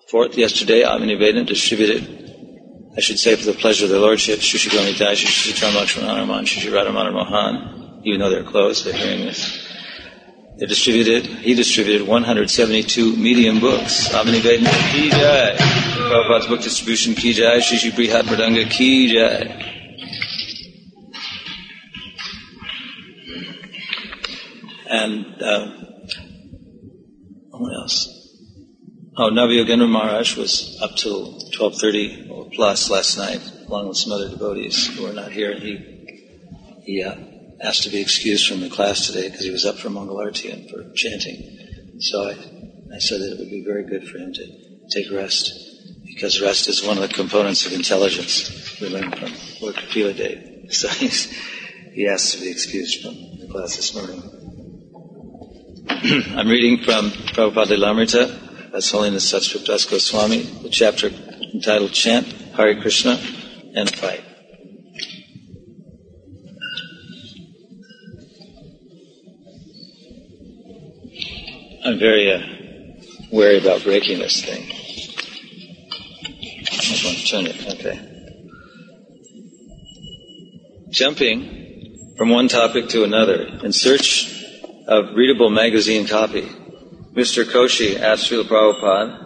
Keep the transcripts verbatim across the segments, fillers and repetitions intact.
Fourth, yesterday, Omnivedant distributed, I should say for the pleasure of their lordship, Shri Shri Gomitai, Shri Shri Charan Lakshmana Hanuman, Shri Shri Radha Mohan, even though they're closed, they're hearing this. They distributed, he distributed one hundred seventy-two medium books. Omnivedant Ki Jai. Prabhupada's book distribution Ki Jai. Shri Shri Brihat Mridanga Ki Jai. And, uh, what else? Oh, Navayogendra Maharaj was up till twelve thirty or plus last night, along with some other devotees who were not here. And he, he, uh, asked to be excused from the class today because he was up for Mangalarti and for chanting. So I, I said that it would be very good for him to take rest, because rest is one of the components of intelligence we learned from Lord Kapila Dev. So he's, he asked to be excused from the class this morning. I'm reading from Prabhupada Lilamrita, His Holiness Satsrup Das Goswami, the chapter entitled Chant, Hare Krishna, and Fight. I'm very uh, wary about breaking this thing. I'm going to turn it. Okay. Jumping from one topic to another in search of readable magazine copy, Mister Koshi asked Srila Prabhupada,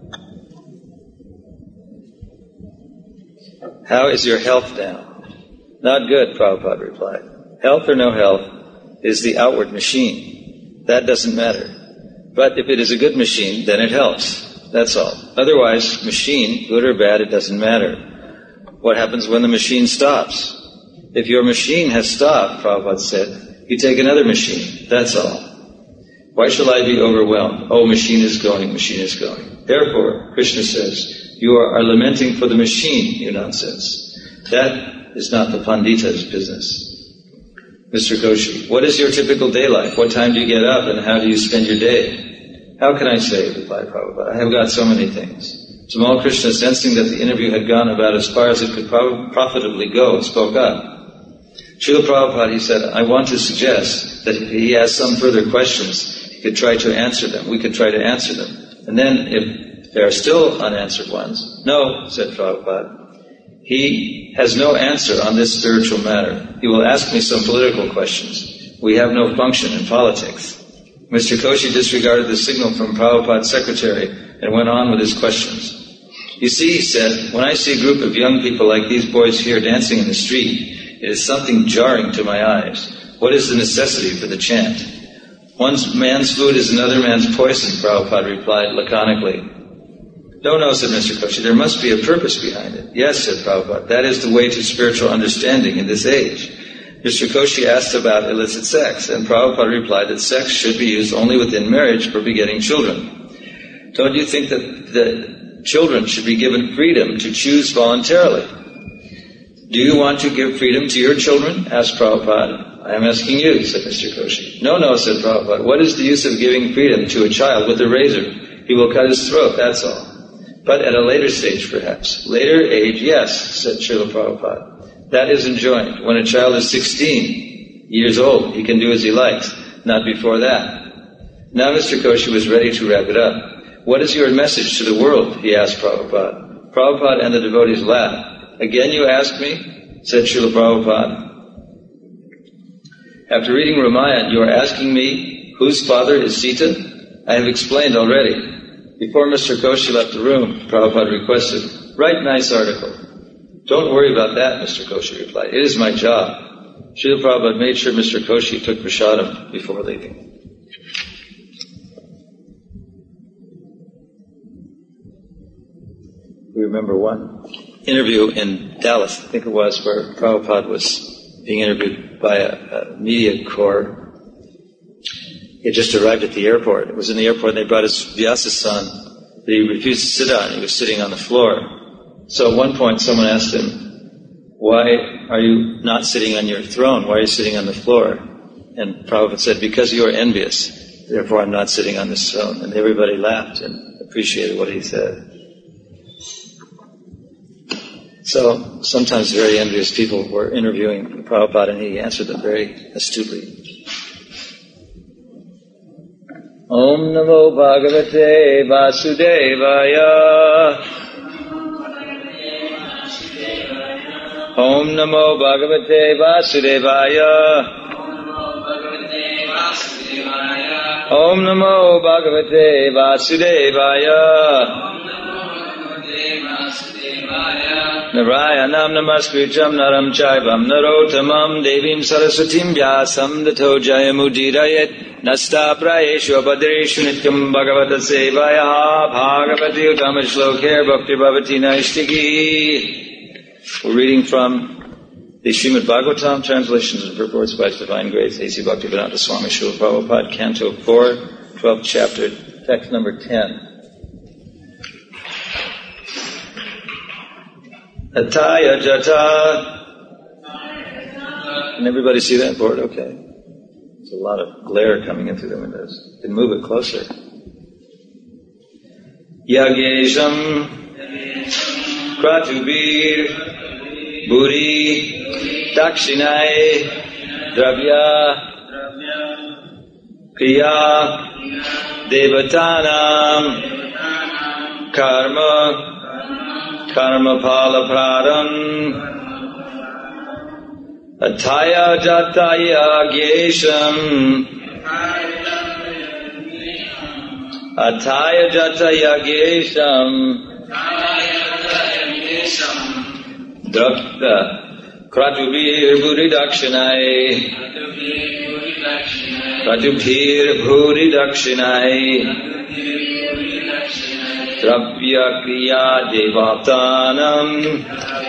"How is your health now?" "Not good," Prabhupada replied. "Health or no health is the outward machine. That doesn't matter. But if it is a good machine, then it helps. That's all. Otherwise, machine, good or bad, it doesn't matter. What happens when the machine stops? If your machine has stopped," Prabhupada said, "you take another machine. That's all. Why shall I be overwhelmed? Oh, machine is going, machine is going. Therefore, Krishna says, you are, are lamenting for the machine, you nonsense. That is not the Pandita's business." Mister Koshi, "What is your typical day like? What time do you get up and how do you spend your day?" "How can I say?" replied Prabhupada. "I have got so many things." Tamal Krishna, sensing that the interview had gone about as far as it could pro- profitably go, spoke up. "Srila Prabhupada," he said, "I want to suggest that if he has some further questions, he could try to answer them. We could try to answer them. And then if there are still unanswered ones..." "No," said Prabhupada. "He has no answer on this spiritual matter. He will ask me some political questions. We have no function in politics." Mister Koshi disregarded the signal from Prabhupada's secretary and went on with his questions. "You see," he said, "when I see a group of young people like these boys here dancing in the street, it is something jarring to my eyes. What is the necessity for the chant?" "One man's food is another man's poison," Prabhupada replied laconically. "No, no," said Mister Koshi, "there must be a purpose behind it." "Yes," said Prabhupada, "that is the way to spiritual understanding in this age." Mister Koshi asked about illicit sex, and Prabhupada replied that sex should be used only within marriage for begetting children. "Don't you think that the children should be given freedom to choose voluntarily?" "Do you want to give freedom to your children?" asked Prabhupada. "I am asking you," said Mister Koshi. "No, no," said Prabhupada. "What is the use of giving freedom to a child with a razor? He will cut his throat, that's all. But at a later stage, perhaps." "Later age, yes," said Srila Prabhupada. "That is enjoined. When a child is sixteen years old, he can do as he likes, not before that." Now Mister Koshi was ready to wrap it up. "What is your message to the world?" he asked Prabhupada. Prabhupada and the devotees laughed. "Again you ask me?" said Srila Prabhupada. "After reading Ramayana, you are asking me whose father is Sita? I have explained already." Before Mister Koshi left the room, Prabhupada requested, "Write nice article." "Don't worry about that," Mister Koshi replied. "It is my job." Srila Prabhupada made sure Mister Koshi took prasadam before leaving. We remember one interview in Dallas, I think it was, where Prabhupada was being interviewed by a, a media corps. He had just arrived at the airport. It was in the airport and they brought his Vyasa-san, but he refused to sit down. He was sitting on the floor. So at one point someone asked him, "Why are you not sitting on your throne? Why are you sitting on the floor?" And Prabhupada said, "Because you are envious. Therefore I'm not sitting on this throne." And everybody laughed and appreciated what he said. So sometimes very envious people were interviewing Prabhupada and he answered them very astutely. Om Namo Bhagavate Vasudevaya. Om Namo Bhagavate Vasudevaya. Om Namo Bhagavate Vasudevaya. Narayanam Namaskritam Naram Chaivam Narotamam Devim Saraswatim Vyasam Dato Jayamudidayet Nasta Prayeshu Abhadreshu Nityam Bhagavata Sevaya Bhagavati Uttama Shlokher Bhakti Bhavati Naishtiki. We're reading from the Srimad Bhagavatam, translations and purports by His Divine Grace A C Bhaktivedanta Swami Srila Prabhupada, Canto four, twelfth chapter, text number ten. Ataya Jata. Can everybody see that board? Okay. There's a lot of glare coming in through the windows. You can move it closer. Yagesham Kratubir Buri Dakshinai Dravya Kriya Devatanam Karma Karma Pala Pradam Ataya Jataya Gesham Ataya Jataya Gesham Drakta Kratubhir Bhuri Dakshinai Kratubhir Bhuri Dakshinai Dravya Kriya Devatanam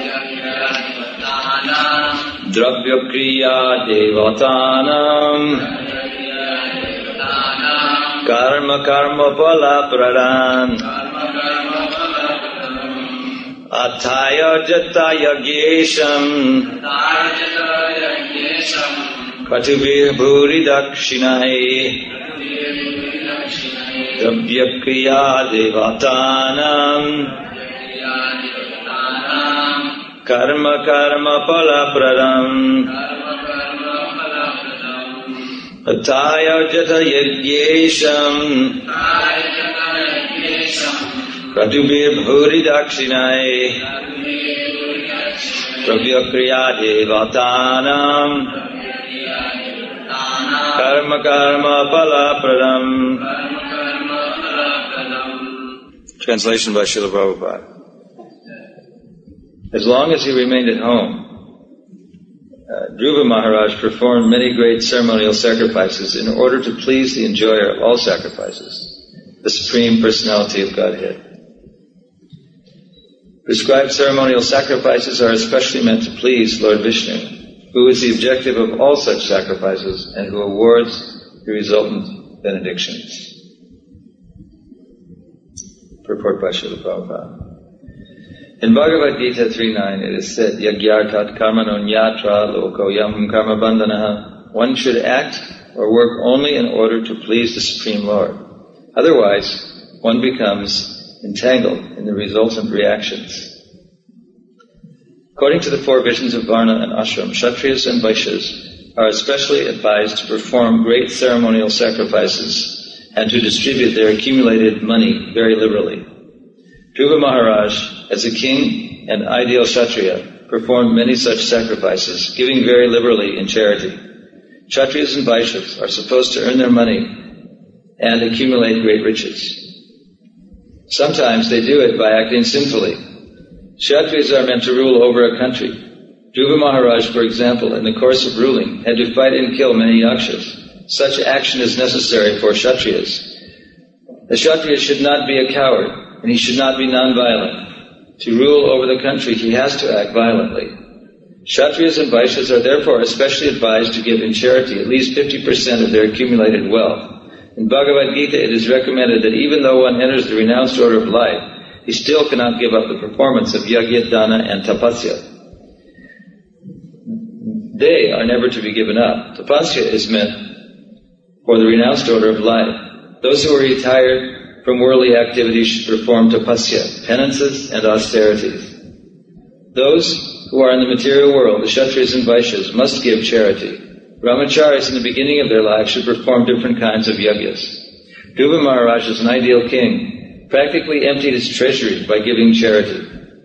Dravya Kriya Devatanam Karma Karma Pala Pradhan Ataya Jataya Gesham Kratubhir Bhuri Dakshinai Dravya Kriya Devatanam Karma Karma Pala Pradam Ataya Jata Yagyesham Kratubhir Bhuri Dakshinai Dravya Kriya Devatanam Karma Karma Pala Pradam. Translation by Srila Prabhupada. As long as he remained at home, uh, Dhruva Maharaj performed many great ceremonial sacrifices in order to please the enjoyer of all sacrifices, the Supreme Personality of Godhead. Prescribed ceremonial sacrifices are especially meant to please Lord Vishnu, who is the objective of all such sacrifices and who awards the resultant benedictions. Purport by Srila Prabhupada. In Bhagavad Gita three nine it is said, Yagyartat karmanonyatra lokoyam karma bandhanaha. One should act or work only in order to please the Supreme Lord. Otherwise, one becomes entangled in the resultant reactions. According to the four visions of Varna and Ashram, Kshatriyas and Vaishyas are especially advised to perform great ceremonial sacrifices and to distribute their accumulated money very liberally. Dhruva Maharaj, as a king and ideal Kshatriya, performed many such sacrifices, giving very liberally in charity. Kshatriyas and Vaishyas are supposed to earn their money and accumulate great riches. Sometimes they do it by acting sinfully. Kshatriyas are meant to rule over a country. Dhruva Maharaj, for example, in the course of ruling, had to fight and kill many yakshas. Such action is necessary for Kshatriyas. The Kshatriya should not be a coward, and he should not be non-violent. To rule over the country, he has to act violently. Kshatriyas and Vaishyas are therefore especially advised to give in charity at least fifty percent of their accumulated wealth. In Bhagavad Gita, it is recommended that even though one enters the renounced order of life, he still cannot give up the performance of yajna, dana, and tapasya. They are never to be given up. Tapasya is meant for the renounced order of life. Those who are retired from worldly activities should perform tapasya, penances, and austerities. Those who are in the material world, the Kshatriyas and Vaishyas, must give charity. Brahmacharis in the beginning of their life should perform different kinds of yajnas. Dhruva Maharaj, as an ideal king, practically emptied his treasury by giving charity.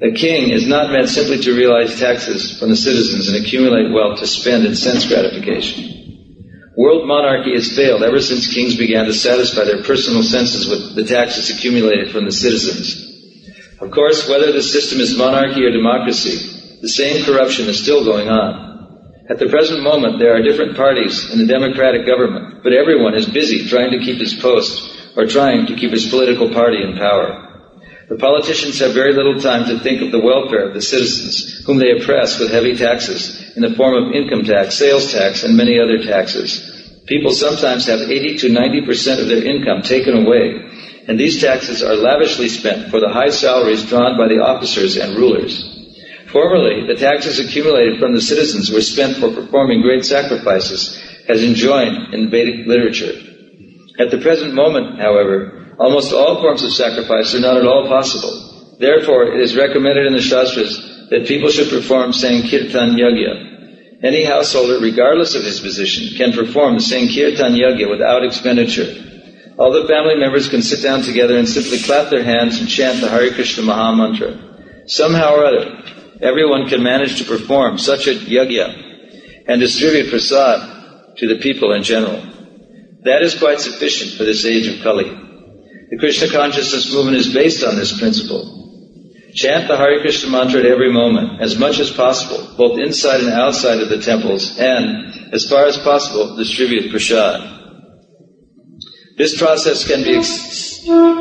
A king is not meant simply to realize taxes from the citizens and accumulate wealth to spend in sense gratification. World monarchy has failed ever since kings began to satisfy their personal senses with the taxes accumulated from the citizens. Of course, whether the system is monarchy or democracy, the same corruption is still going on. At the present moment, there are different parties in the democratic government, but everyone is busy trying to keep his post or trying to keep his political party in power. The politicians have very little time to think of the welfare of the citizens, whom they oppress with heavy taxes in the form of income tax, sales tax, and many other taxes. People sometimes have eighty to ninety percent of their income taken away, and these taxes are lavishly spent for the high salaries drawn by the officers and rulers. Formerly, the taxes accumulated from the citizens were spent for performing great sacrifices, as enjoined in Vedic literature. At the present moment, however, almost all forms of sacrifice are not at all possible. Therefore, it is recommended in the Shastras that people should perform Sankirtan Yagya. Any householder, regardless of his position, can perform the Sankirtan Yagya without expenditure. All the family members can sit down together and simply clap their hands and chant the Hare Krishna Maha Mantra. Somehow or other, everyone can manage to perform such a yagya and distribute prasad to the people in general. That is quite sufficient for this age of Kali. The Krishna consciousness movement is based on this principle. Chant the Hare Krishna mantra at every moment, as much as possible, both inside and outside of the temples, and, as far as possible, distribute prasad. This process can be ex-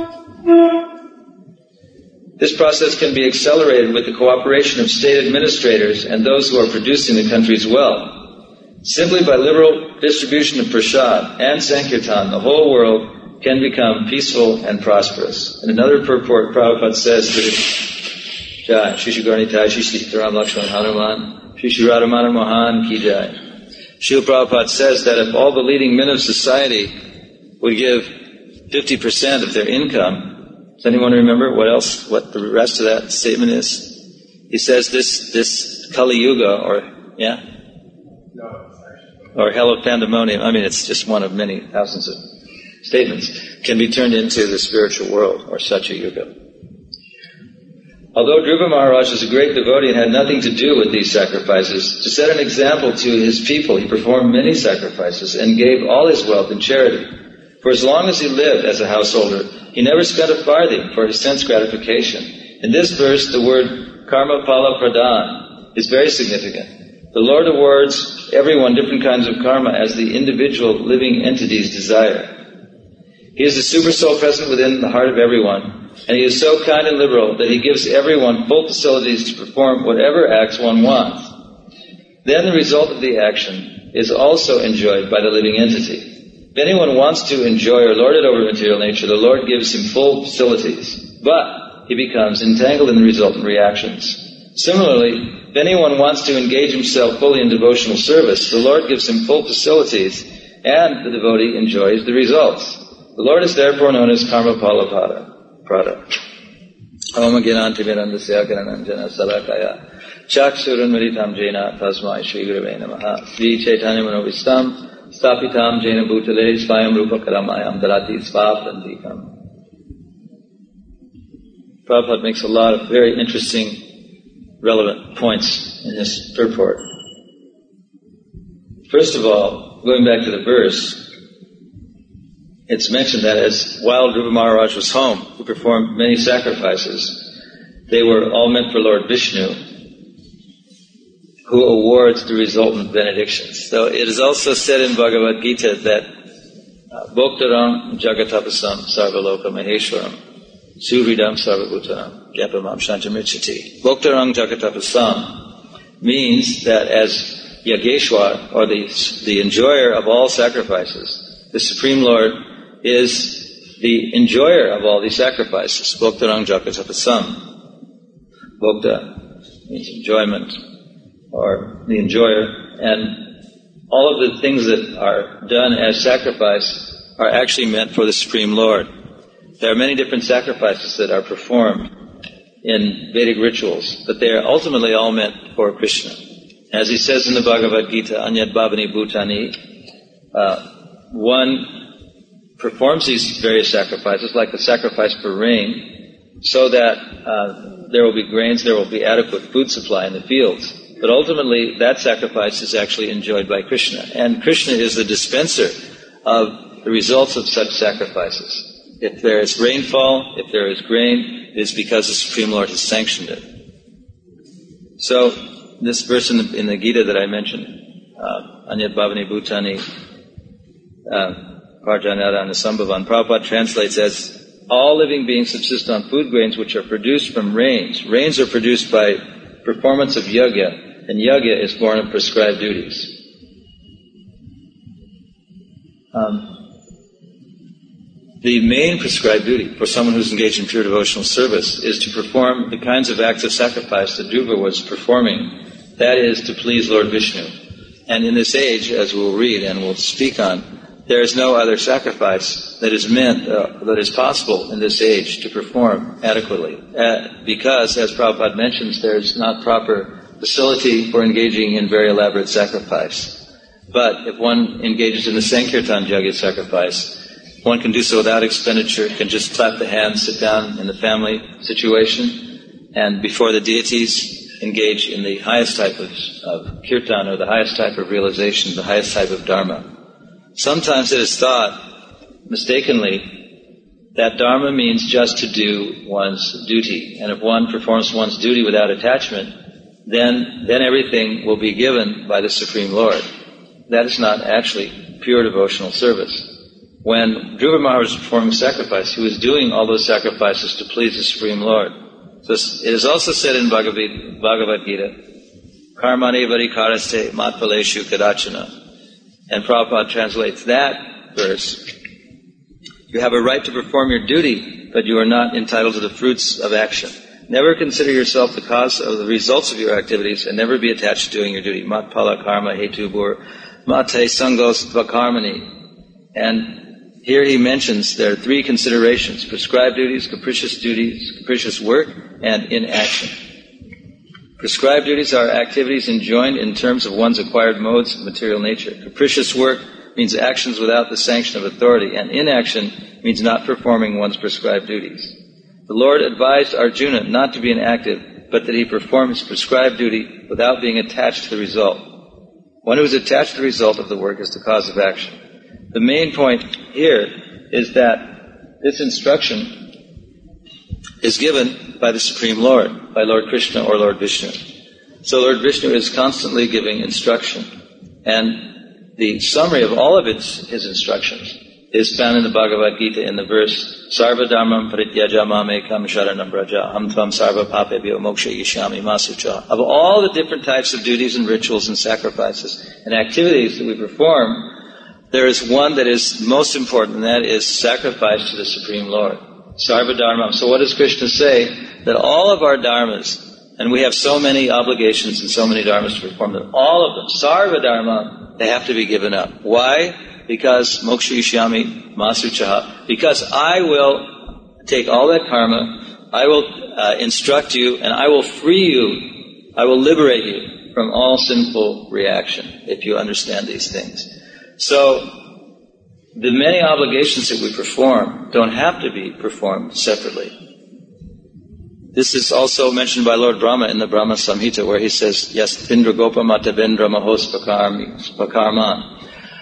This process can be accelerated with the cooperation of state administrators and those who are producing the country's wealth. Simply by liberal distribution of prasad and Sankirtan, the whole world can become peaceful and prosperous. In another purport, Prabhupada says that Jai, Shri Shri Gauranitai, Shri Shri Sitaram Lakshman Hanuman, Shri Shri Radhamana Mohan Ki Jai. Srila Prabhupada says that if all the leading men of society would give fifty percent of their income, does anyone remember what else, what the rest of that statement is? He says this, this Kali Yuga, or, yeah? Or hell of pandemonium, I mean it's just one of many thousands of statements, can be turned into the spiritual world, or Satya Yuga. Although Dhruva Maharaj was a great devotee and had nothing to do with these sacrifices, to set an example to his people, he performed many sacrifices and gave all his wealth in charity. For as long as he lived as a householder, he never spent a farthing for his sense gratification. In this verse, the word karma pala pradhan is very significant. The Lord awards everyone different kinds of karma as the individual living entity's desire. He is the super soul present within the heart of everyone, and he is so kind and liberal that he gives everyone full facilities to perform whatever acts one wants. Then the result of the action is also enjoyed by the living entity. If anyone wants to enjoy or lord it over material nature, the Lord gives him full facilities, but he becomes entangled in the resultant reactions. Similarly, if anyone wants to engage himself fully in devotional service, the Lord gives him full facilities, and the devotee enjoys the results. The Lord is therefore known as Karma Pala Prada. Om Gyananti Vedandasya Gyananjana Salakaya Chaksurun Mritam Jena Tasmai Shri Gurave Namaha Sri Chaitanya Manovistam Stapitam Jena Bhutale Svayam Rupa Karamayam Darati Svaprantikam. Prabhupada makes a lot of very interesting, relevant points in this purport. First of all, going back to the verse, it's mentioned that as while Dhruva Maharaj was home, he performed many sacrifices. They were all meant for Lord Vishnu, who awards the resultant benedictions. So it is also said in Bhagavad Gita that Bhoktaram Jagatapasam Sarvaloka Maheshwaram Suhridam Sarvabhutanam Gyapamam Shantamirchati. Bhoktarang Jagatapasam means that as Yageshwar, or the, the enjoyer of all sacrifices, the Supreme Lord is the enjoyer of all these sacrifices. Bhoktarang Jagatapasam. Bhokta means enjoyment, or the enjoyer. And all of the things that are done as sacrifice are actually meant for the Supreme Lord. There are many different sacrifices that are performed in Vedic rituals, but they are ultimately all meant for Krishna. As he says in the Bhagavad Gita, Anyat Bhavani Bhutani, uh, one performs these various sacrifices, like the sacrifice for rain, so that uh, there will be grains, there will be adequate food supply in the fields. But ultimately, that sacrifice is actually enjoyed by Krishna. And Krishna is the dispenser of the results of such sacrifices. If there is rainfall, if there is grain, it is because the Supreme Lord has sanctioned it. So, this verse in the, in the Gita that I mentioned, uh, Anyat Bhavani Bhutani, Parjanadana Sambhavan, Prabhupada translates as, all living beings subsist on food grains which are produced from rains. Rains are produced by performance of yajna, and yajna is born of prescribed duties. Um, the main prescribed duty for someone who's engaged in pure devotional service is to perform the kinds of acts of sacrifice that Dhruva was performing. That is to please Lord Vishnu. And in this age, as we'll read and we'll speak on, there is no other sacrifice that is meant, uh, that is possible in this age to perform adequately. Uh, because, as Prabhupada mentions, there's not proper facility for engaging in very elaborate sacrifice. But if one engages in the Sankirtan Yajna sacrifice, one can do so without expenditure, can just clap the hands, sit down in the family situation, and before the deities engage in the highest type of, of kirtan, or the highest type of realization, the highest type of dharma. Sometimes it is thought, mistakenly, that dharma means just to do one's duty. And if one performs one's duty without attachment, then, then everything will be given by the Supreme Lord. That is not actually pure devotional service. When Dhruva Maharaj was performing sacrifice, he was doing all those sacrifices to please the Supreme Lord. So it is also said in Bhagavad, Bhagavad Gita, Karmani varikaraste matpaleshu kadachana. And Prabhupada translates that verse, you have a right to perform your duty, but you are not entitled to the fruits of action. Never consider yourself the cause of the results of your activities, and never be attached to doing your duty. Matpala karma hetubur mate sangos vakarmani. And here he mentions there are three considerations: prescribed duties, capricious duties, capricious work, and inaction. Prescribed duties are activities enjoined in terms of one's acquired modes of material nature. Capricious work means actions without the sanction of authority, and inaction means not performing one's prescribed duties. The Lord advised Arjuna not to be inactive, but that he perform his prescribed duty without being attached to the result. One who is attached to the result of the work is the cause of action. The main point here is that this instruction is given by the Supreme Lord, by Lord Krishna or Lord Vishnu. So Lord Vishnu is constantly giving instruction. And the summary of all of its, his instructions is found in the Bhagavad Gita in the verse, Sarva dharmam parityaja mamekam sharanam braja aham tvam sarva papebhyo moksha yishyami masucha. Of all the different types of duties and rituals and sacrifices and activities that we perform, there is one that is most important, and that is sacrifice to the Supreme Lord. Sarva dharmam. So what does Krishna say? That all of our dharmas, and we have so many obligations and so many dharmas to perform, that all of them, sarva dharma, they have to be given up. Why? Because moksha yishyami masuchaha. Because I will take all that karma, I will uh, instruct you, and I will free you, I will liberate you from all sinful reaction, if you understand these things. So, the many obligations that we perform don't have to be performed separately. This is also mentioned by Lord Brahma in the Brahma Samhita, where he says, Yes, Indra Gopa Matavendra Mahos Pakarman.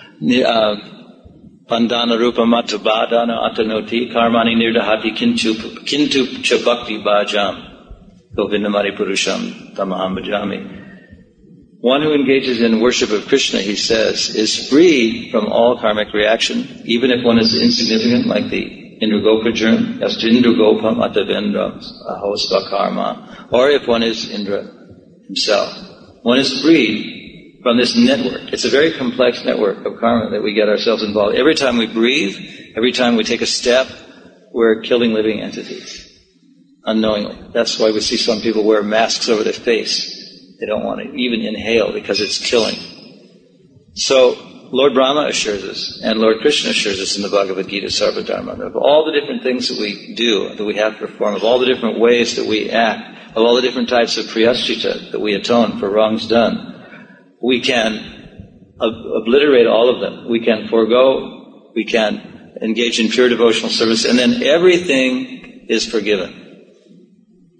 Pandana Rupa Matabadana Atanoti Karmani Nirdahati Kintu Kintu Chabakti Bhajam Govindamari Purusham Tamaham Bhajami. One who engages in worship of Krishna, he says, is free from all karmic reaction, even if one is insignificant, like the Indragopa germ, as to Indragopa Matavendra Ahosva Karma, or if one is Indra himself. One is freed from this network. It's a very complex network of karma that we get ourselves involved. Every time we breathe, every time we take a step, we're killing living entities, unknowingly. That's why we see some people wear masks over their face. They don't want to even inhale because it's killing. So, Lord Brahma assures us, and Lord Krishna assures us in the Bhagavad Gita, Sarva Dharma, of all the different things that we do, that we have to perform, of all the different ways that we act, of all the different types of prayaschita that we atone for wrongs done, we can ob- obliterate all of them. We can forego, we can engage in pure devotional service, and then everything is forgiven.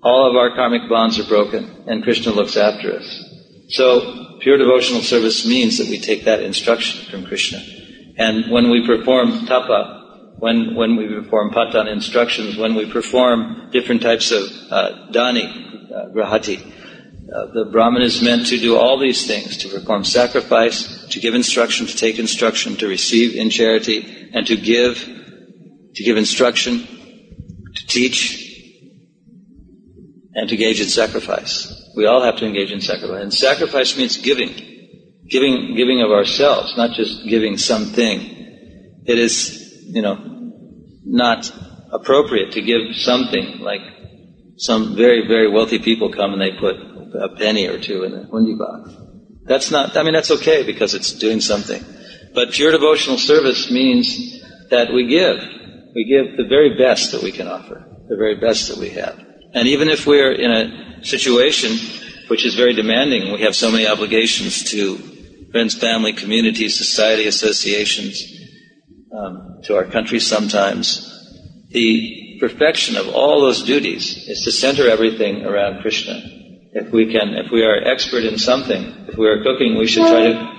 all of our karmic bonds are broken, and Krishna looks after us. So, pure devotional service means that we take that instruction from Krishna. And when we perform tapa, when when we perform patan instructions, when we perform different types of uh, dani, uh, grahati, uh, the Brahman is meant to do all these things, to perform sacrifice, to give instruction, to take instruction, to receive in charity, and to give, to give instruction, to teach, and to engage in sacrifice. We all have to engage in sacrifice. And sacrifice means giving. Giving, giving of ourselves, not just giving something. It is, you know, not appropriate to give something like some very, very wealthy people come and they put a penny or two in a hundi box. That's not, I mean, that's okay because it's doing something. But pure devotional service means that we give. We give the very best that we can offer, the very best that we have. And even if we're in a situation which is very demanding, we have so many obligations to friends, family, community, society, associations, um, to our country sometimes, the perfection of all those duties is to center everything around Krishna. If we can, if we are expert in something, if we are cooking, we should try to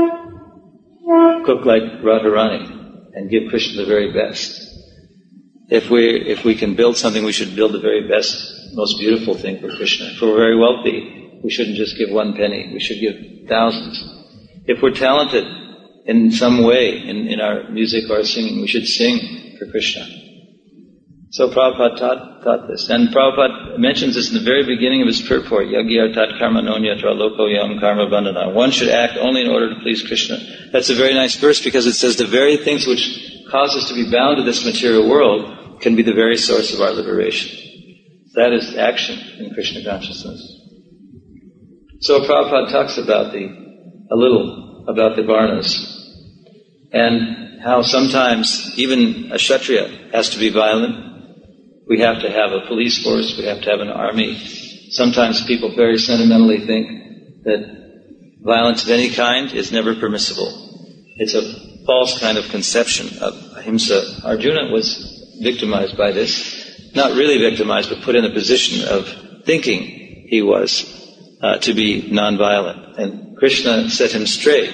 cook like Radharani and give Krishna the very best. If we if we can build something, we should build the very best, most beautiful thing for Krishna. If we're very wealthy, we shouldn't just give one penny. We should give thousands. If we're talented in some way in, in our music or singing, we should sing for Krishna. So Prabhupada taught, taught this. And Prabhupada mentions this in the very beginning of his purport, Yagyartat karma nonyatra loko yam karma bandhana. One should act only in order to please Krishna. That's a very nice verse because it says the very things which cause us to be bound to this material world can be the very source of our liberation. That is action in Krishna consciousness. So Prabhupada talks about the, a little about the varnas and how sometimes even a Kshatriya has to be violent. We have to have a police force, we have to have an army. Sometimes people very sentimentally think that violence of any kind is never permissible. It's a false kind of conception of ahimsa. Arjuna was victimized by this, not really victimized, but put in a position of thinking he was uh, to be non-violent. And Krishna set him straight.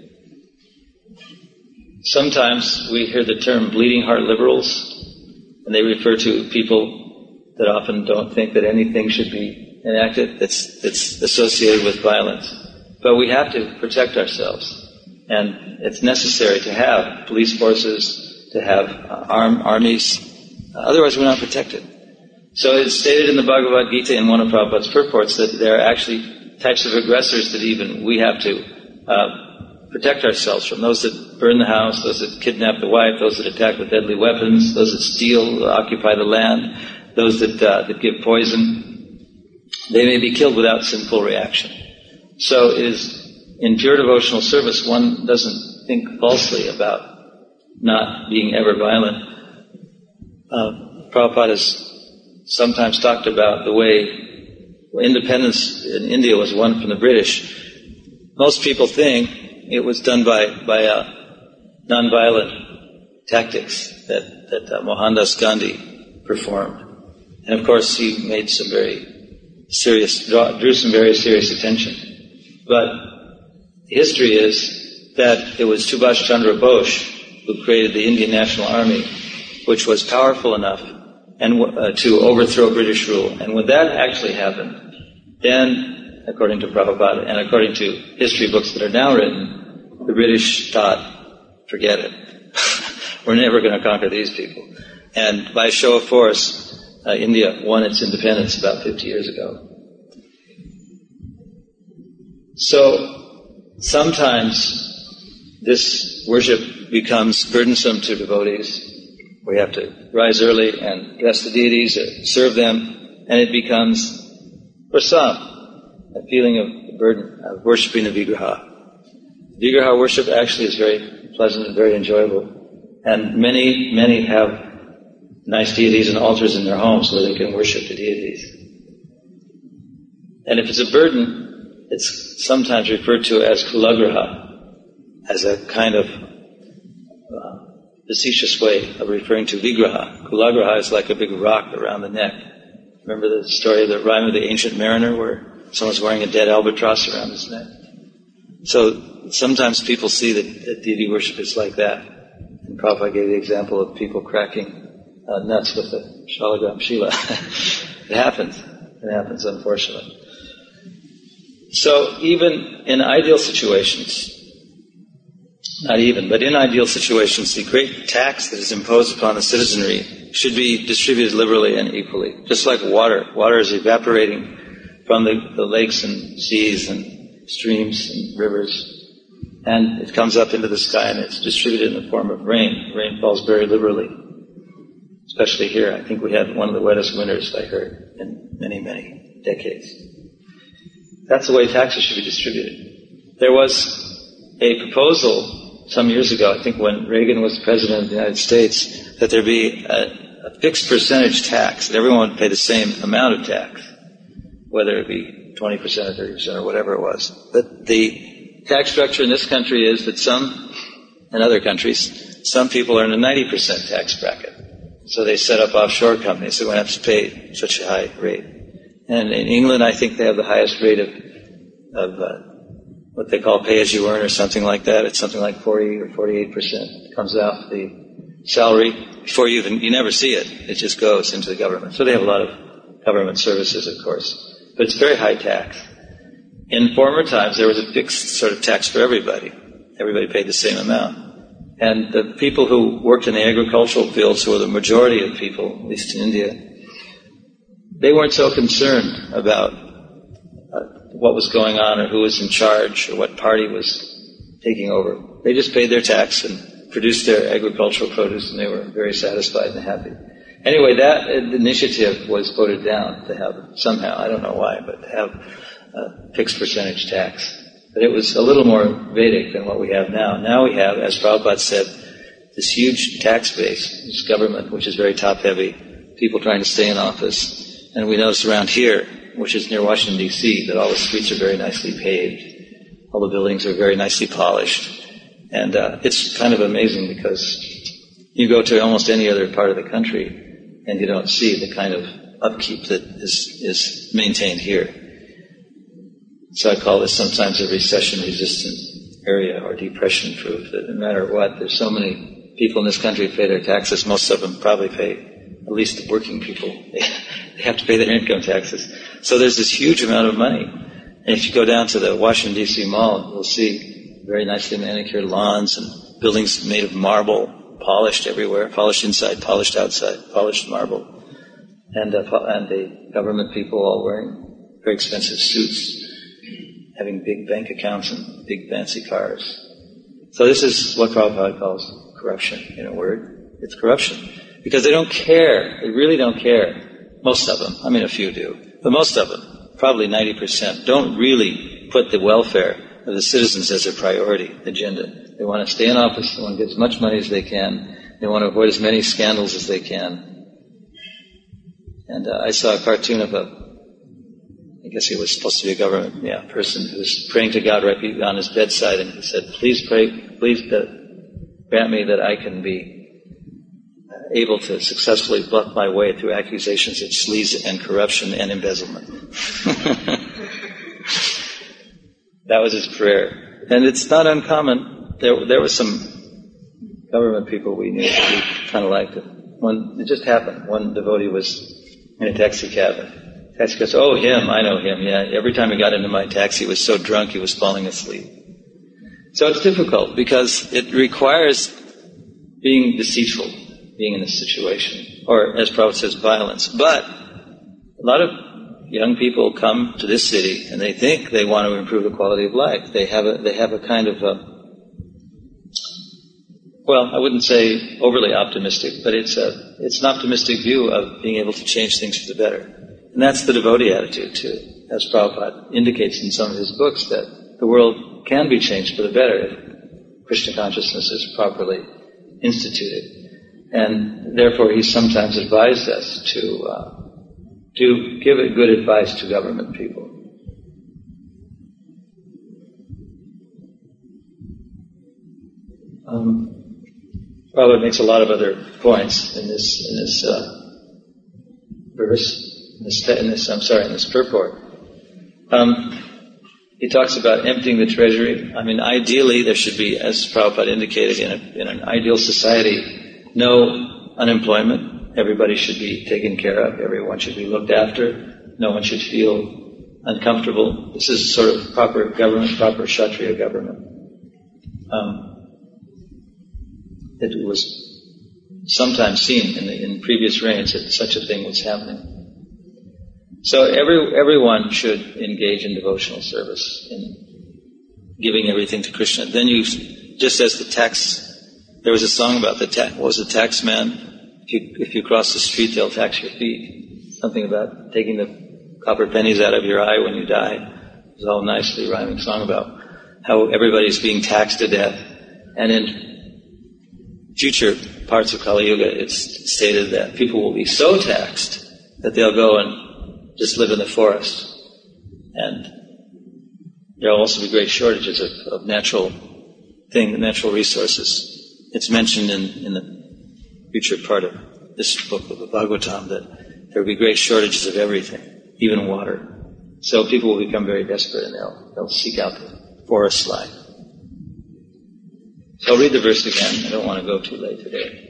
Sometimes we hear the term bleeding heart liberals, and they refer to people that often don't think that anything should be enacted that's, that's associated with violence. But we have to protect ourselves. And it's necessary to have police forces, to have uh, arm, armies. Uh, otherwise we're not protected. So it's stated in the Bhagavad Gita in one of Prabhupada's purports that there are actually types of aggressors that even we have to uh, protect ourselves from. Those that burn the house, those that kidnap the wife, those that attack with deadly weapons, those that steal, occupy the land, those that, uh, that give poison. They may be killed without sinful reaction. So it is in pure devotional service, one doesn't think falsely about not being ever violent. Uh, Prabhupada has sometimes talked about the way independence in India was won from the British. Most people think it was done by by uh, non-violent tactics that that uh, Mohandas Gandhi performed, and of course he made some very serious draw, drew some very serious attention. But history is that it was Subhash Chandra Bose who created the Indian National Army, which was powerful enough and uh, to overthrow British rule. And when that actually happened, then, according to Prabhupada and according to history books that are now written, the British thought, forget it. We're never going to conquer these people. And by show of force, uh, India won its independence about fifty years ago. So, sometimes this worship becomes burdensome to devotees. We have to rise early and dress the deities, or serve them, and it becomes, for some, a feeling of burden of worshipping the Vigraha. Vigraha worship actually is very pleasant and very enjoyable. And many, many have nice deities and altars in their homes where they can worship the deities. And if it's a burden, it's sometimes referred to as kulagraha, as a kind of uh, facetious way of referring to vigraha. Kulagraha is like a big rock around the neck. Remember the story of the rhyme of the Ancient Mariner where someone's wearing a dead albatross around his neck? So sometimes people see that, that deity worship is like that. And Prabhupada gave the example of people cracking uh, nuts with a Shalagram Shila. It happens. It happens, unfortunately. So even in ideal situations, not even, but in ideal situations, the great tax that is imposed upon the citizenry should be distributed liberally and equally. Just like water. Water is evaporating from the, the lakes and seas and streams and rivers, and it comes up into the sky and it's distributed in the form of rain. Rain falls very liberally, especially here. I think we had one of the wettest winters, I heard, in many, many decades. That's the way taxes should be distributed. There was a proposal some years ago, I think when Reagan was president of the United States, that there be a, a fixed percentage tax, that everyone would pay the same amount of tax, whether it be twenty percent or thirty percent or whatever it was. But the tax structure in this country is that some, in other countries, some people are in a ninety percent tax bracket. So they set up offshore companies that won't have to pay such a high rate. And in England, I think they have the highest rate of, of uh, what they call pay-as-you-earn or something like that. It's something like forty or forty-eight percent. It comes out the salary before you even, you never see it. It just goes into the government. So they have a lot of government services, of course. But it's very high tax. In former times, there was a fixed sort of tax for everybody. Everybody paid the same amount. And the people who worked in the agricultural fields, who were the majority of people, at least in India, they weren't so concerned about uh, what was going on or who was in charge or what party was taking over. They just paid their tax and produced their agricultural produce, and they were very satisfied and happy. Anyway, that initiative was voted down to have, somehow, I don't know why, but to have a fixed percentage tax. But it was a little more Vedic than what we have now. Now we have, as Prabhupada said, this huge tax base, this government, which is very top-heavy, people trying to stay in office. And we notice around here, which is near Washington, D C, that all the streets are very nicely paved. All the buildings are very nicely polished. And uh, it's kind of amazing because you go to almost any other part of the country and you don't see the kind of upkeep that is, is maintained here. So I call this sometimes a recession-resistant area or depression-proof, that no matter what, there's so many people in this country who pay their taxes. Most of them probably pay, at least the working people, they have to pay their income taxes. So there's this huge amount of money. And if you go down to the Washington, D C mall, you'll see very nicely manicured lawns and buildings made of marble, polished everywhere, polished inside, polished outside, polished marble. And, uh, and the government people all wearing very expensive suits, having big bank accounts and big fancy cars. So this is what Prabhupada calls corruption, in a word. It's corruption. Because they don't care. They really don't care. Most of them. I mean, a few do. But most of them, probably ninety percent, don't really put the welfare of the citizens as a priority agenda. They want to stay in office. They want to get as much money as they can. They want to avoid as many scandals as they can. And uh, I saw a cartoon of a I guess he was supposed to be a government yeah, person who was praying to God right on his bedside, and he said, please pray, please that, grant me that I can be able to successfully bluff my way through accusations of sleaze and corruption and embezzlement. That was his prayer. And it's not uncommon. There, there were some government people we knew who kind of liked it. One, it just happened. One devotee was in a taxi cab. Taxi goes, oh, him, I know him, yeah. Every time he got into my taxi, he was so drunk he was falling asleep. So it's difficult because it requires being deceitful, being in this situation. Or, as Prabhupada says, violence. But a lot of young people come to this city and they think they want to improve the quality of life. They have a, they have a kind of a, well, I wouldn't say overly optimistic, but it's a, it's an optimistic view of being able to change things for the better. And that's the devotee attitude, too. As Prabhupada indicates in some of his books, that the world can be changed for the better if Krishna consciousness is properly instituted. And therefore, he sometimes advised us to, uh, to give good advice to government people. Um, Prabhupada makes a lot of other points in this, in this uh, verse. in this, in this I'm sorry, in this purport. Um, he talks about emptying the treasury. I mean, ideally, there should be, as Prabhupada indicated, in, a, in an ideal society, no unemployment. Everybody should be taken care of. Everyone should be looked after. No one should feel uncomfortable. This is sort of proper government, proper Kshatriya government. Um, it was sometimes seen in, the, in previous reigns that such a thing was happening. So every everyone should engage in devotional service, in giving everything to Krishna. Then you, just as the tax, there was a song about the tax, what was the tax man? If you, if you cross the street, they'll tax your feet. Something about taking the copper pennies out of your eye when you die. It was all nicely rhyming song about how everybody's being taxed to death. And in future parts of Kali Yuga, it's stated that people will be so taxed that they'll go and just live in the forest. And there will also be great shortages of, of natural thing, natural resources. It's mentioned in, in the future part of this book of the Bhagavatam that there will be great shortages of everything, even water. So people will become very desperate and they'll, they'll seek out the forest life. So I'll read the verse again. I don't want to go too late today.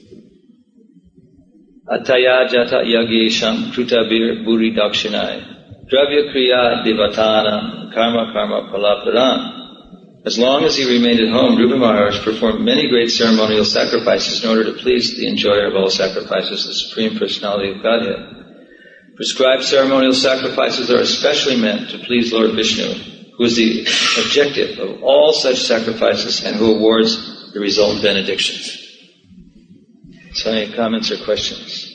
Ataya jata yagesham krutabir buri dakshinai dravya kriya devatana karma karma palaparan. As long as he remained at home, Dhruva Maharaj performed many great ceremonial sacrifices in order to please the enjoyer of all sacrifices, the Supreme Personality of Godhead. Prescribed ceremonial sacrifices are especially meant to please Lord Vishnu, who is the objective of all such sacrifices and who awards the resultant benedictions. So any comments or questions?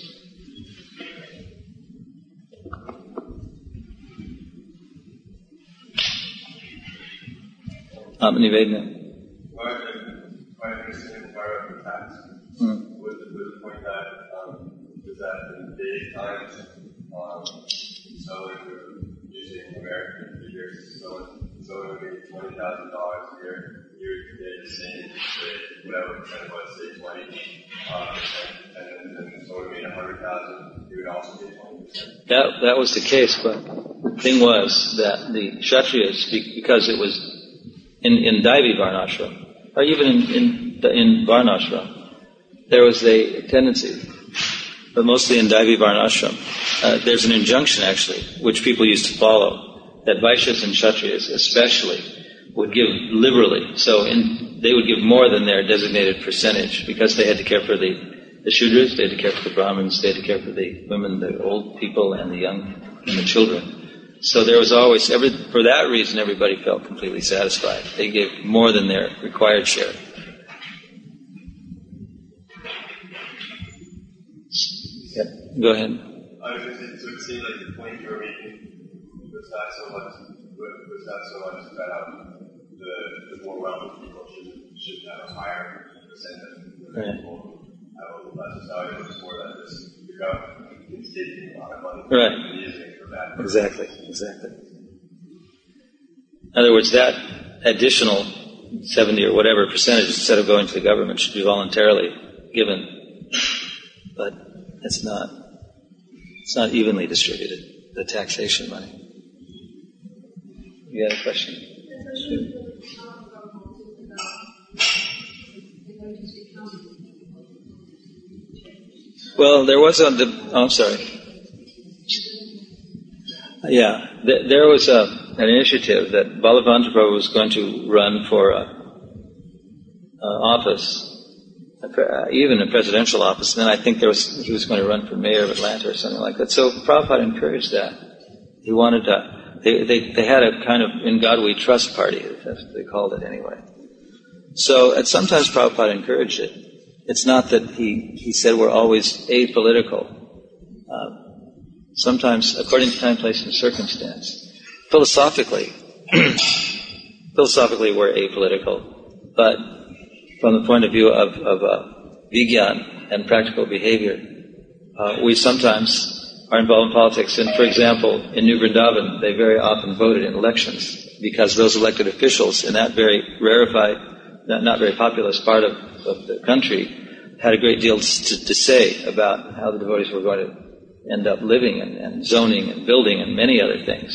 Um, Nivedana. Well, I understand the part of the tax Hmm. with the, with the point that um, is that in today's times, um, someone who using American figures, someone someone who made twenty thousand dollars a year, you would pay the same, say, whatever percent was, say twenty uh, percent, and then and someone who made a hundred thousand, you would also pay twenty percent. That that was the case, but the thing was that the Kshatriyas, because it was in in Daivi Varnashram, or even in in, in Varnashram, there was a tendency, but mostly in Daivi Varnashram, uh, there's an injunction actually, which people used to follow, that Vaishyas and Kshatriyas especially would give liberally. So in, they would give more than their designated percentage because they had to care for the, the Shudras, they had to care for the Brahmins, they had to care for the women, the old people, and the young, and the children. So there was always, every, for that reason, everybody felt completely satisfied. They gave more than their required share. Yeah, go ahead. I was going to say, so it seemed like the point you were making was not so much, was not so much that um, the, the more wealthy people should, should have a higher percentage than the Right. people who have a little less. So it was more that this, the government is taking a lot of money Right. and using it for that. Exactly, exactly. In other words, that additional seventy or whatever percentage, instead of going to the government, should be voluntarily given. But it's not, it's not evenly distributed, the taxation money. You had a question? Well, there was a, oh, I'm sorry. Yeah, th- there was a, an initiative that Balavanta Prabhu was going to run for a, a office, a pre- uh, even a presidential office, and then I think there was he was going to run for mayor of Atlanta or something like that. So Prabhupada encouraged that. He wanted to, they, they, they had a kind of In God We Trust party, that's what they called it anyway. So at sometimes Prabhupada encouraged it. It's not that he, he said we're always apolitical. Uh, Sometimes, according to time, place, and circumstance. Philosophically, philosophically we're apolitical, but from the point of view of, of uh, Vigyan and practical behavior, uh, we sometimes are involved in politics. And for example, in New Vrindavan, they very often voted in elections because those elected officials in that very rarefied, not, not very populous part of, of the country had a great deal to, to say about how the devotees were going to end up living and, and zoning and building and many other things.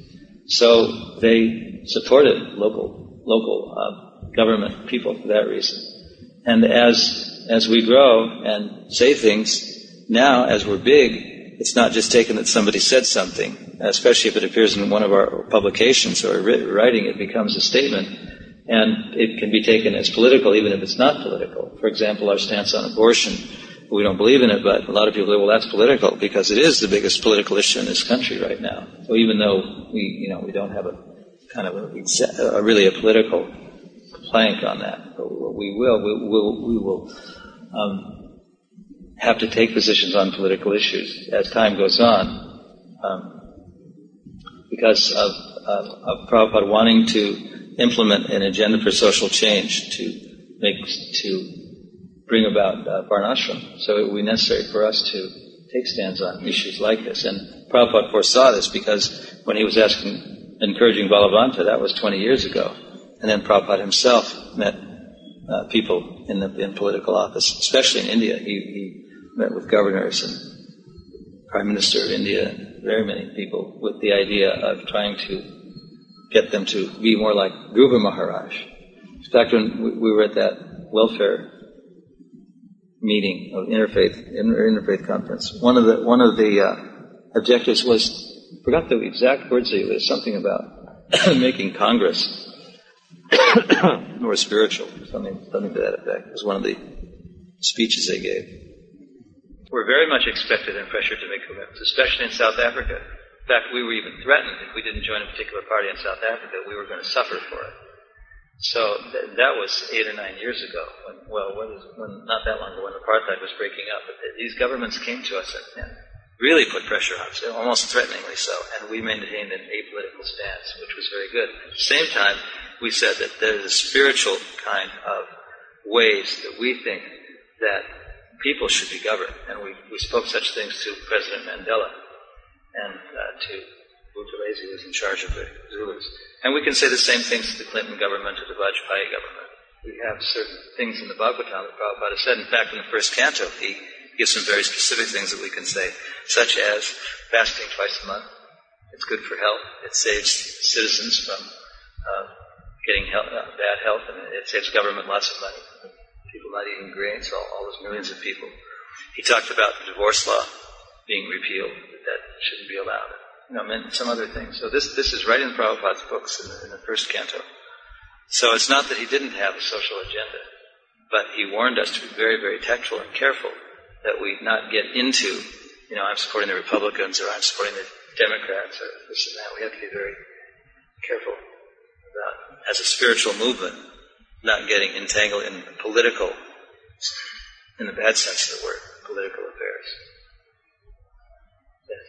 So they supported local local uh, government people for that reason. And as as we grow and say things, now as we're big, it's not just taken that somebody said something, especially if it appears in one of our publications or writing, it becomes a statement, and it can be taken as political even if it's not political. For example, our stance on abortion, we don't believe in it, but a lot of people say, well, that's political, because it is the biggest political issue in this country right now. So even though we, you know, we don't have a kind of a, a really a political plank on that, but we will, we will, we will um, have to take positions on political issues as time goes on, um, because of, of, of Prabhupada wanting to implement an agenda for social change to make to bring about uh, Varnashram. So it would be necessary for us to take stands on issues like this. And Prabhupada foresaw this, because when he was asking, encouraging Balavanta, that was twenty years ago. And then Prabhupada himself met uh, people in the in political office, especially in India. He, he met with governors and Prime Minister of India, and very many people, with the idea of trying to get them to be more like Dhruva Maharaj. In fact, when we were at that welfare meeting of interfaith interfaith conference, one of the one of the uh, objectives was, I forgot the exact words they used, something about making Congress more spiritual, something something to that effect. It was one of the speeches they gave. We're very much expected and pressured to make commitments, especially in South Africa. In fact, we were even threatened if we didn't join a particular party in South Africa, we were going to suffer for it. So th- that was eight or nine years ago. When, well, when, when, not that long ago, when apartheid was breaking up. But th- these governments came to us and, and really put pressure on us, almost threateningly so. And we maintained an apolitical stance, which was very good. At the same time, we said that there's a spiritual kind of ways that we think that people should be governed. And we, we spoke such things to President Mandela and uh, to Buthelezi, who was in charge of the Zulus. And we can say the same things to the Clinton government or the Vajpayee government. We have certain things in the Bhagavatam that Prabhupada said. In fact, in the first canto, he gives some very specific things that we can say, such as fasting twice a month. It's good for health. It saves citizens from uh, getting health, uh, bad health, and it saves government lots of money. People not eating grains, all, all those millions of people. He talked about the divorce law being repealed, that that shouldn't be allowed. You know, and some other things. So this this is right in Prabhupada's books in the, in the first canto. So it's not that he didn't have a social agenda, but he warned us to be very, very tactful and careful that we not get into, you know, I'm supporting the Republicans or I'm supporting the Democrats or this and that. We have to be very careful about, as a spiritual movement, not getting entangled in political, in the bad sense of the word, political affairs. Yes.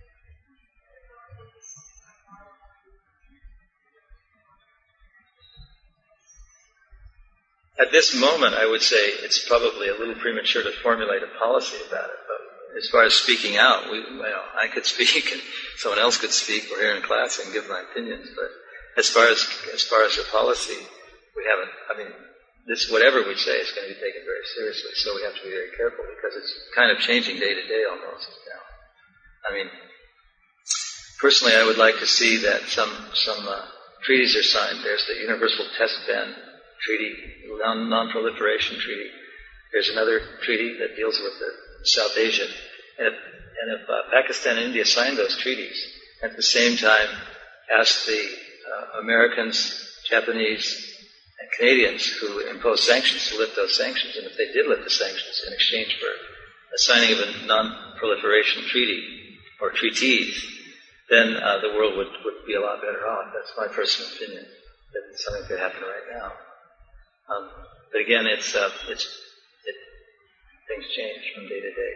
At this moment, I would say it's probably a little premature to formulate a policy about it. But as far as speaking out, we, well, I could speak, and someone else could speak. We're here in class and give my opinions. But as far as as far as a policy, we haven't. I mean, this whatever we say is going to be taken very seriously. So we have to be very careful because it's kind of changing day to day almost now. I mean, personally, I would like to see that some some uh, treaties are signed. There's the Universal Test Ban Treaty, non, non-proliferation treaty. There's another treaty that deals with the South Asia. And if, and if uh, Pakistan and India signed those treaties, at the same time asked the uh, Americans, Japanese, and Canadians who imposed sanctions to lift those sanctions, and if they did lift the sanctions in exchange for a signing of a non-proliferation treaty, or treaties, then uh, the world would, would be a lot better off. That's my personal opinion, that something could happen right now. Um, but again, it's uh, it's it, things change from day to day.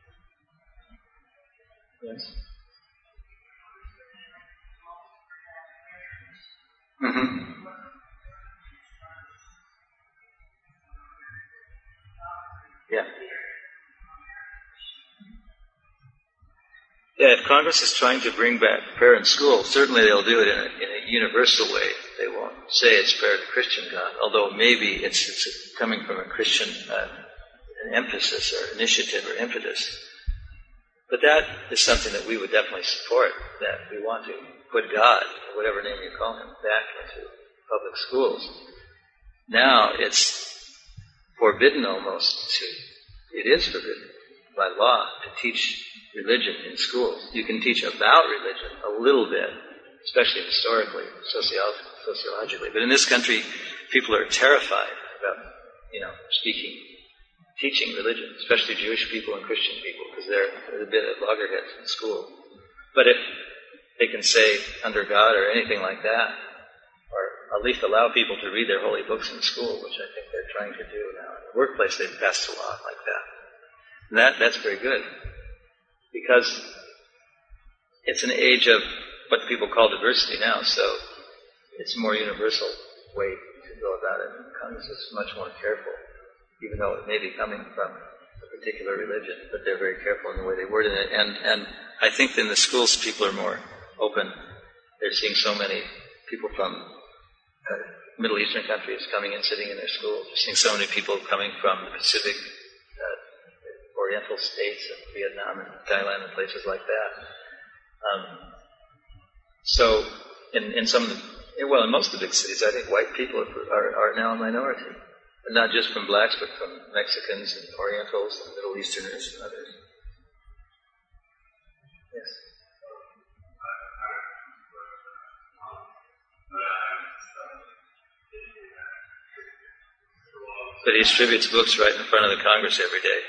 Yes. Mm-hmm. Yeah. Yeah, if Congress is trying to bring back prayer in school, certainly they'll do it in a, in a universal way. They won't say it's prayer to Christian God, although maybe it's, it's coming from a Christian uh, an emphasis or initiative or impetus. But that is something that we would definitely support, that we want to put God, or whatever name you call him, back into public schools. Now it's forbidden almost to, it is forbidden by law to teach religion in schools. You can teach about religion a little bit, especially historically, sociolo- sociologically. But in this country, people are terrified about, you know, speaking, teaching religion, especially Jewish people and Christian people, because they're, they're a bit of loggerheads in school. But if they can say under God or anything like that, or at least allow people to read their holy books in school, which I think they're trying to do now. In the workplace, they've passed a law like that. And that, that's very good. Because it's an age of what people call diversity now, so it's a more universal way to go about it. And Congress is much more careful, even though it may be coming from a particular religion, but they're very careful in the way they word it. And, and I think in the schools people are more open. They're seeing so many people from uh, Middle Eastern countries coming and sitting in their schools. They're seeing so many people coming from the Pacific, uh, Oriental states, and Vietnam and Thailand and places like that. Um, so in, in some of the, well, in most of the big cities, I think white people are, are, are now a minority. And not just from blacks, but from Mexicans and Orientals and Middle Easterners and others. Yes. But he distributes books right in front of the Congress every day.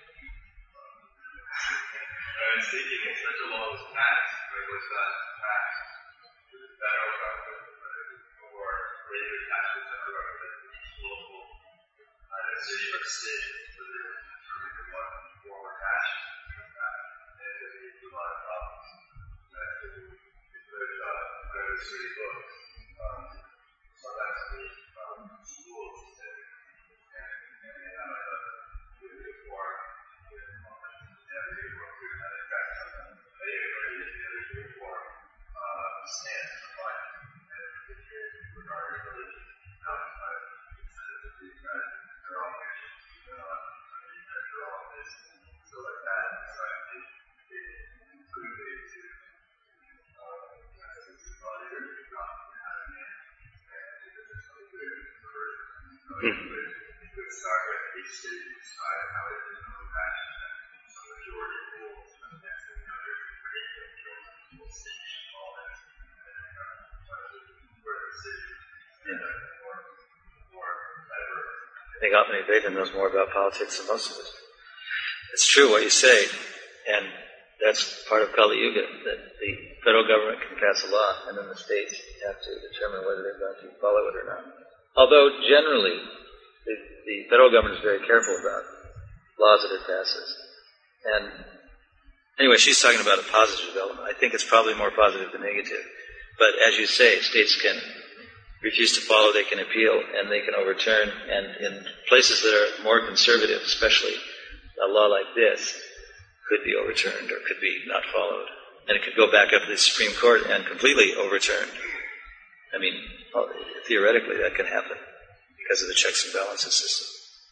I was thinking if such a law was passed, when was that passed? Was it federal government or later passed with federal government, local, either city or state, so they were determining what form or fashion that and it would be a lot of problems. That it would put either city books. Um, sometimes we um, schools and and they have a good form with every work through that effect. They agree with the other uniform uh, stance of life. And if you're regarding religion outside, instead of the guys, they're all Christians, they're not, I mean, they're all this, so like that, so I think it could lead to, uh, this is probably good, not having it, and because there's no good for, it could start with each state decide how it is no passion, and some majority rules, and next thing you know, there's a great deal of people speech, all that, and then uh, where the city is more, more diverse. I think Atmani Vedanta knows more about politics than most of us. It's true what you say, and that's part of Kali Yuga, that the federal government can pass a law, and then the states have to determine whether they're going to follow it or not. Although generally, the, the federal government is very careful about laws that it passes. And anyway, she's talking about a positive development. I think it's probably more positive than negative. But as you say, states can refuse to follow, they can appeal, and they can overturn. And in places that are more conservative, especially a law like this, could be overturned or could be not followed. And it could go back up to the Supreme Court and completely overturned. I mean, theoretically that can happen because of the checks and balances system.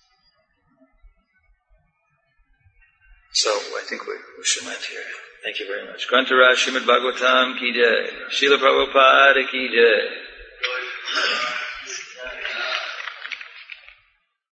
So I think we, we should end here. Thank you very much. Grantaraj Srimad Bhagavatam ki jai. Srila Prabhupada ki jai.